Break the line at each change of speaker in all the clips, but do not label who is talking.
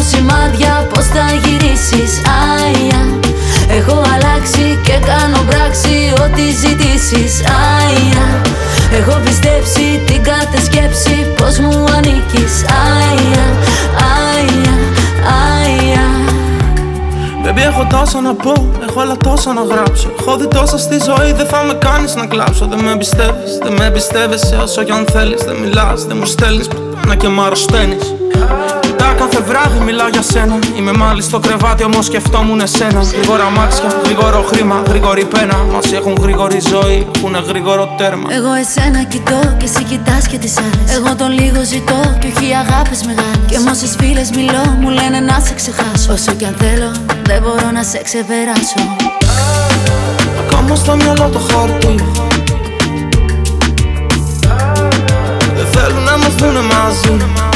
σημάδια πως θα γυρίσεις. Άια, έχω αλλάξει και κάνω πράξη ό,τι ζητήσεις. Άια, έχω πιστέψει την κάθε σκέψη πως μου ανήκεις. Άια, άια, άια.
Baby, έχω τόσα να πω, έχω άλλα τόσα να γράψω. Έχω δει τόσα στη ζωή, δεν θα με κάνεις να κλάψω. Δεν με εμπιστεύεις, δεν με εμπιστεύεσαι όσο κι αν θέλεις. Δεν μιλάς, δεν μου στέλνεις, πουτάνα και μ' αρρωσταίνεις. Κοιτά κάθε βράδυ μιλάω για σένα. Είμαι μάλι στο κρεβάτι όμως σκεφτόμουν εσένα. Γρήγορα μάτια, γρήγορο χρήμα, γρήγορη πένα. Μας έχουν γρήγορη ζωή, έχουνε γρήγορο τέρμα.
Εγώ εσένα κοιτώ και εσύ κοιτάς και τις άλλες. Εγώ τον λίγο ζητώ και όχι αγάπες μεγάλες. Και με όσες φίλες μιλώ μου λένε να σε ξεχάσω. Όσο κι αν θέλω δεν μπορώ να σε ξεπεράσω.
Ακόμα στο μυαλό το χάρτη. Δεν θέλουν να μας δουνε μαζί.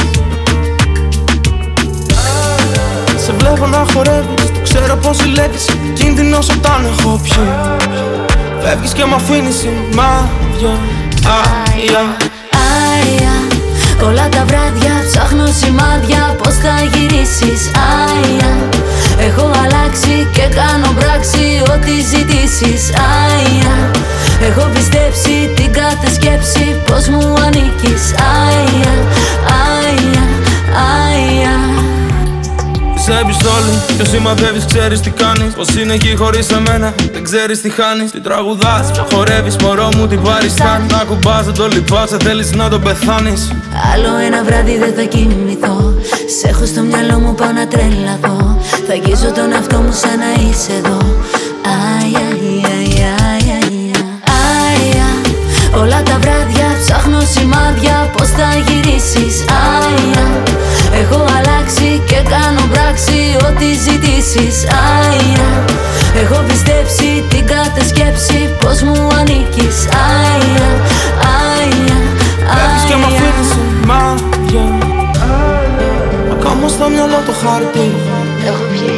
Σε βλέπω να χορεύεις, το ξέρω πως ζηλεύεις. Κίνδυνος όταν έχω πιει. Φεύγεις και μ' αφήνεις σημάδια. Άια,
άια. Όλα τα βράδια ψάχνω σημάδια πως θα γυρίσεις. Άια, έχω αλλάξει και κάνω πράξη ό,τι ζητήσεις. Άια, έχω πιστέψει την κάθε σκέψη πως μου ανήκεις. Άια, άια, άια.
Σε επιστόλη και σημαδεύεις, ξέρεις τι κάνεις. Πως είναι εκεί χωρίς εμένα, δεν ξέρεις τι χάνεις. Τι τραγουδάς, χορεύεις, μωρό μου την παριστάνεις. Να κουμπάς, δεν το λυπάσαι, θέλεις να τον πεθάνεις.
Άλλο ένα βράδυ δεν θα κοιμηθώ. Σ' έχω στο μυαλό μου, πάω να τρελαθώ. Θα αγγίζω τον εαυτό μου σαν να είσαι εδώ. Άια, άια, άια, άια. Όλα τα βράδια ψάχνω σημάδια πως θα γυρίσεις. Άια, έχω αλλάξει και κάνω πράξη ό,τι ζητήσεις. Άια, έχω πιστέψει την κάθε σκέψη πως μου ανήκεις. Άια, άια,
Φεύγεις και μ'
άια.
αφήνεις σημάδια. Ακόμα στο μυαλό το χάρτη.
Έχω πιει,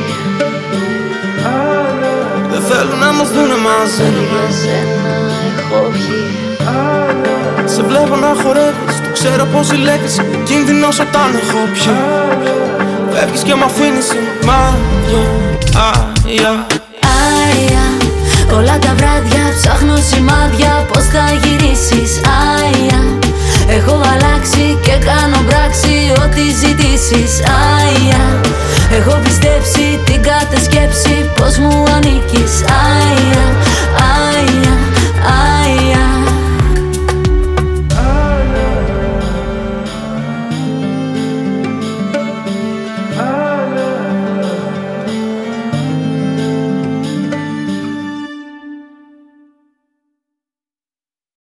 Δεν θέλουν να μας δουνε μαζί.
για σένα έχω πιει.
Σε βλέπω να χορεύεις, το ξέρω πως ζηλεύεις. Κίνδυνος όταν έχω πιει. Φεύγεις και μ' αφήνεις σημάδια. Άια,
Άια, όλα τα βράδια ψάχνω σημάδια πως θα γυρίσεις. Άια, έχω αλλάξει και κάνω πράξη ό,τι ζητήσεις. Άια, έχω πιστέψει την κάθε σκέψη πως μου ανήκεις. Άια,